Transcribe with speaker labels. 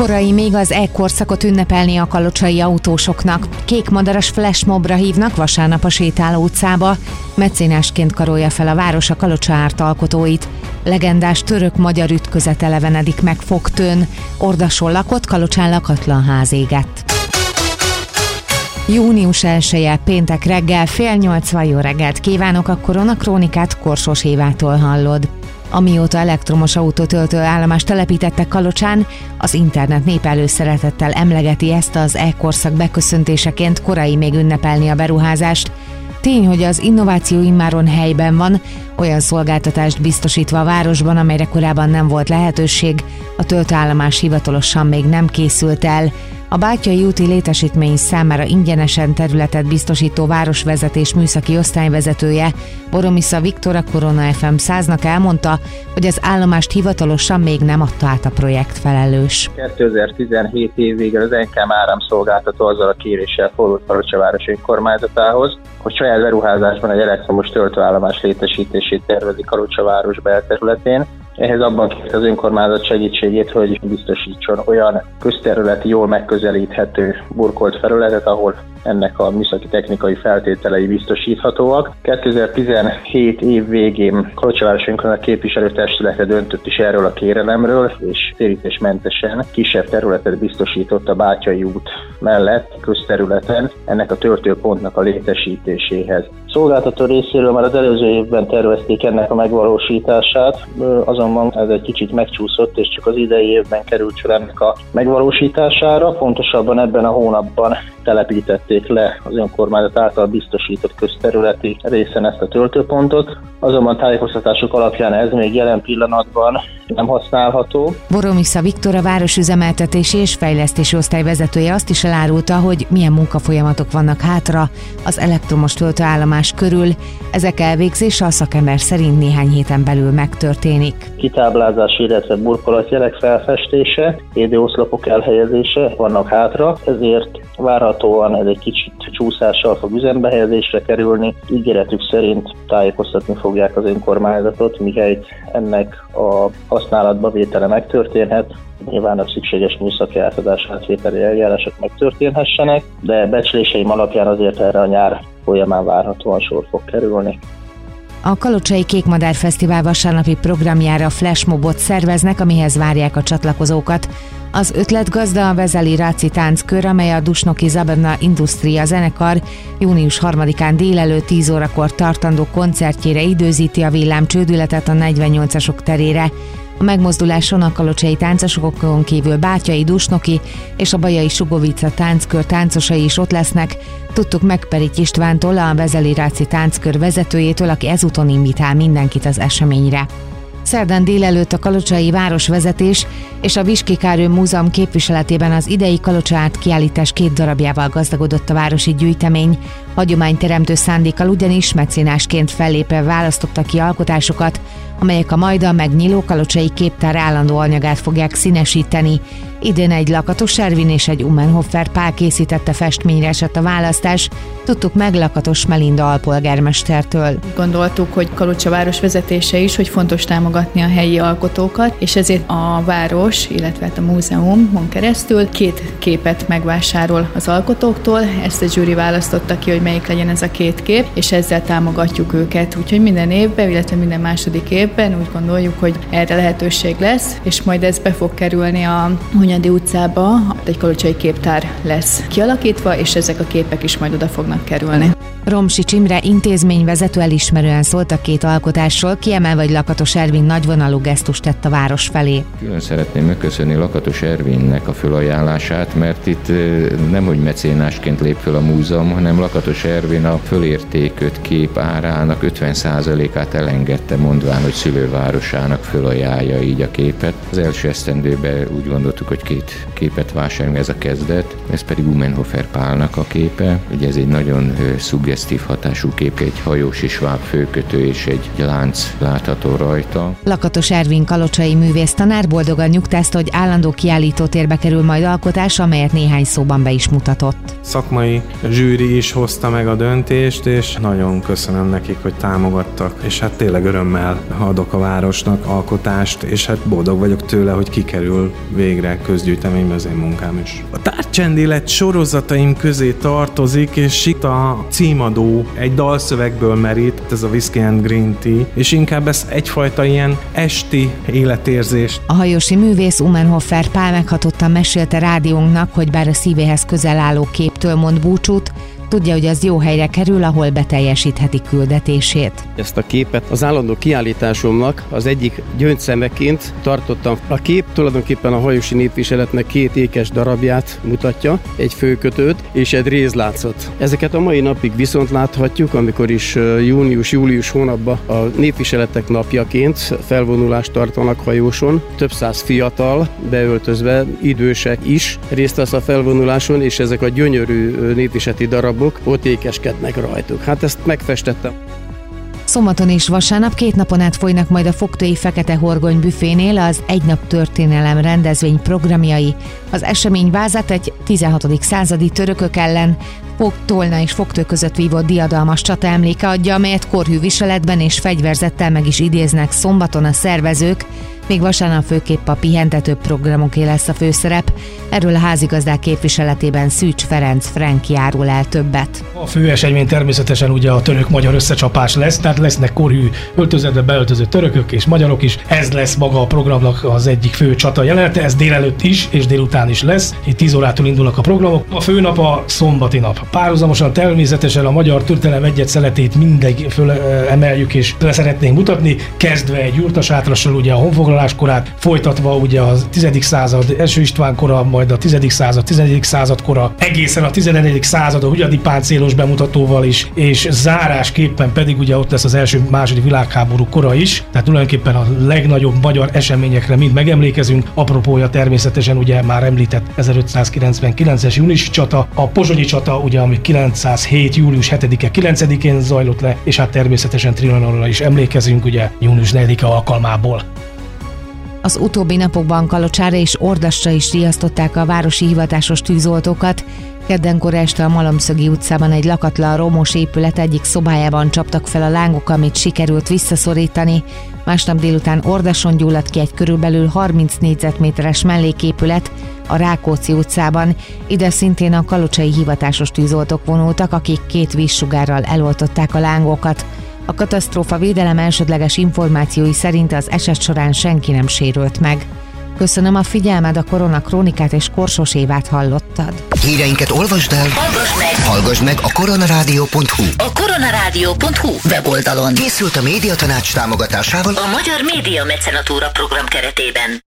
Speaker 1: Korai még az E-korszakot ünnepelni a kalocsai autósoknak. Kékmadaras flashmobra hívnak vasárnap a Sétáló utcába. Mecénásként karolja fel a város a Kalocsa Árt alkotóit. Legendás török-magyar ütközet elevenedik meg Fogtőn. Ordason lakott, Kalocsán lakatlan ház égett. Június 1-e, péntek reggel, 7:30, jó reggelt kívánok, a Koronakrónikát Korsos Évától hallod. Amióta elektromos autótöltő állomást telepítettek Kalocsán, az internet nép előszeretettel emlegeti ezt az E-korszak beköszöntéseként korai még ünnepelni a beruházást. Tény, hogy az innováció immáron helyben van, olyan szolgáltatást biztosítva a városban, amelyre korábban nem volt lehetőség, a töltőállomás hivatalosan még nem készült el. A Bátyai úti létesítmény számára ingyenesen területet biztosító városvezetés műszaki osztályvezetője, Boromisza Viktor a Korona FM 100-nak elmondta, hogy az állomást hivatalosan még nem adta át a projektfelelős.
Speaker 2: 2017 év végén az NKM áramszolgáltató azzal a kéréssel fordult Kalocsa város önkormányzatához, hogy saját beruházásban egy elektromos töltőállomás létesítését tervezik Kalocsa város belterületén. Ehhez abban kérte az önkormányzat segítségét, hogy biztosítson olyan közterületi, jól megközelíthető burkolt felületet, ahol ennek a műszaki technikai feltételei biztosíthatóak. 2017 év végén Kalocsa város önkormányzat képviselőtestülete döntött is erről a kérelemről, és térítésmentesen kisebb területet biztosított a Bátyai út mellett közterületen ennek a töltőpontnak a létesítéséhez. Szolgáltató részéről már az előző évben tervezték ennek a megvalósítását, azonban ez egy kicsit megcsúszott, és csak az idei évben került sor ennek a megvalósítására. Pontosabban ebben a hónapban telepítették le az önkormányzat által biztosított közterületi részen ezt a töltőpontot, azonban tájékoztatások alapján ez még jelen pillanatban nem használható.
Speaker 1: Boromisza Viktor, a városüzemeltetési és fejlesztési osztály vezetője azt is elárulta, hogy milyen munkafolyamatok vannak hátra az elektromos töltőállomás körül. Ezek elvégzése a szakember szerint néhány héten belül megtörténik.
Speaker 2: Kitáblázás, illetve burkolatjelek felfestése, védőoszlopok elhelyezése vannak hátra, ezért várhatóan ez egy kicsit csúszással fog üzembe helyezésre kerülni. Ígéretük szerint tájékoztatni fogják az önkormányzatot, mihelyt ennek a használatba vétele megtörténhet. Nyilván a szükséges műszaki átadás átvételi eljárások megtörténhessenek, de becsléseim alapján azért erre a nyár folyamán várhatóan sor fog kerülni.
Speaker 1: A Kalocsai Kékmadár Fesztivál vasárnapi programjára flashmobot szerveznek, amihez várják a csatlakozókat. Az ötletgazda a Vezeli Ráci tánckör, amely a Dusnoki Zabavna Industria zenekar június 3-án délelőtt 10 órakor tartandó koncertjére időzíti a villámcsődületet a 48-asok terére. A megmozduláson a kalocsai táncosokon kívül Bátyai, Dusnoki és a Bajai Sugovica tánckör táncosai is ott lesznek. Tudtuk meg Perics Istvántól, a Vezeli Ráci tánckör vezetőjétől, aki ezúton invitál mindenkit az eseményre. Szerdán délelőtt a kalocsai városvezetés és a Viskikároly Múzeum képviseletében az idei Kalocsa Árt kiállítás 2 darabjával gazdagodott a városi gyűjtemény. Hagyományteremtő szándékkal ugyanis mecénásként fellépve választottak ki alkotásokat, amelyek a majdan megnyíló kalocsai képtár állandó anyagát fogják színesíteni. Idén egy Lakatos Ervin és egy Umenhofer Pál készítette festményre esett a választás, tudtuk meg Lakatos Melinda alpolgármestertől.
Speaker 3: Gondoltuk, hogy Kalocsa város vezetése is, hogy fontos támogatni a helyi alkotókat, és ezért a város, illetve a múzeumon keresztül 2 képet megvásárol az alkotóktól. Ezt a zsűri választotta ki, hogy melyik legyen ez a 2 kép, és ezzel támogatjuk őket. Úgyhogy minden évben, illetve minden második évben úgy gondoljuk, hogy erre lehetőség lesz, és majd ez be fog kerülni a Hunyadi utcába, egy kalocsai képtár lesz kialakítva, és ezek a képek is majd oda fognak kerülni.
Speaker 1: Romsics Imre intézményvezető elismerően szólt a 2 alkotásról, kiemelve, hogy Lakatos Ervin nagyvonalú gesztust tett a város felé.
Speaker 4: Külön szeretném megköszönni Lakatos Ervinnek a fölajánlását, mert itt nemhogy mecénásként lép föl a múzeum, hanem Lakatos Ervin a fölértékött kép árának 50%-át elengedte, mondván, hogy szülővárosának fölajánlja így a képet. Az első esztendőben úgy gondoltuk, hogy 2 képet vásárolunk, ez a kezdet, ez pedig Umenhofer Pálnak a képe. Ugye ez egy nagyon szuggesztív szuggesztív hatású kép, egy hajós és vábfőkötő és egy lánc látható rajta.
Speaker 1: Lakatos Ervin kalocsai művész tanár boldogan nyugtázta, hogy állandó kiállítótérbe kerül majd alkotás, amelyet néhány szóban be is mutatott.
Speaker 5: Szakmai zsűri is hozta meg a döntést, és nagyon köszönöm nekik, hogy támogattak, és hát tényleg örömmel adok a városnak alkotást, és hát boldog vagyok tőle, hogy kikerül végre közgyűjteménybe az én munkám is. A tárgycsendélet sorozataim közé tartozik, és itt a címadó egy dalszövegből merít, ez a Whiskey and Green Tea, és inkább ez egyfajta ilyen esti életérzés.
Speaker 1: A hajósi művész Umenhofer Pál meghatottan mesélte rádiónknak, hogy bár a szívéhez közel álló képtől mond búcsút, tudja, hogy az jó helyre kerül, ahol beteljesítheti küldetését.
Speaker 6: Ezt a képet az állandó kiállításomnak az egyik gyöngyszemeként tartottam. A kép tulajdonképpen a hajósi népviseletnek 2 ékes darabját mutatja, egy főkötőt és egy rézláncot. Ezeket a mai napig viszont láthatjuk, amikor is június-július hónapban a népviseletek napjaként felvonulást tartanak hajóson. Több száz fiatal, beöltözve, idősek is részt vesz a felvonuláson, és ezek a gyönyörű népviseleti darabok ott ékeskednek rajtuk. Hát ezt megfestettem.
Speaker 1: Szombaton és vasárnap 2 napon át folynak majd a Fogtői Fekete Horgony büfénél az Egy nap történelem rendezvény programjai. Az esemény vázat egy 16. századi törökök ellen Tolna és Fogtő között vívott diadalmas csata emléke adja, amelyet korhű viseletben és fegyverzettel meg is idéznek szombaton a szervezők, még vasárnap főképp a pihentető programoké lesz a főszerep. Erről a házigazdák képviseletében Szűcs Ferenc Frank járul el többet.
Speaker 7: A főesemény természetesen ugye a török-magyar összecsapás lesz, tehát lesznek korhű öltözetbe beöltöző törökök és magyarok is. Ez lesz maga a programnak az egyik fő csata jelenete, ez délelőtt is és délután is lesz. Itt 10 órától indulnak a programok. A főnap a szombati nap. Párhuzamosan természetesen a magyar történelem egyet szeletét mindig fölemeljük és le szeretnénk mutatni, kezdve egy jurtasátrassal ugye a honfoglalás korát, folytatva ugye a 10. század első István kora, majd a 10. század, 11. század kora, egészen a 14. század a Hunyadi páncélos bemutatóval is, és zárásképpen pedig ugye ott lesz az első-második világháború kora is, tehát tulajdonképpen a legnagyobb magyar eseményekre mind megemlékezünk. Apropója természetesen ugye már említett 1599-es júniusi csata, a pozsonyi csata ugye, ami 907. július 7-e 9-én zajlott le, és hát természetesen Trianonra is emlékezünk ugye június 4-e alkalmából.
Speaker 1: Az utóbbi napokban Kalocsára és Ordasra is riasztották a városi hivatásos tűzoltókat. Keddenkor este a Malomszögi utcában egy lakatlan romos épület egyik szobájában csaptak fel a lángok, amit sikerült visszaszorítani. Másnap délután Ordason gyulladt ki egy körülbelül 30 négyzetméteres melléképület a Rákóczi utcában. Ide szintén a kalocsai hivatásos tűzoltók vonultak, akik 2 vízsugárral eloltották a lángokat. A katasztrófa védelem elsődleges információi szerint az eset során senki nem sérült meg. Köszönöm a figyelmed, a Korona Krónikát és Korsos Évát hallottad.
Speaker 8: Híreinket olvasd el, hallgass meg a koronarádió.hu.
Speaker 9: A koronarádió.hu weboldalon.
Speaker 8: Készült a Médiatanács támogatásával
Speaker 9: a Magyar Média Mecenatúra program keretében.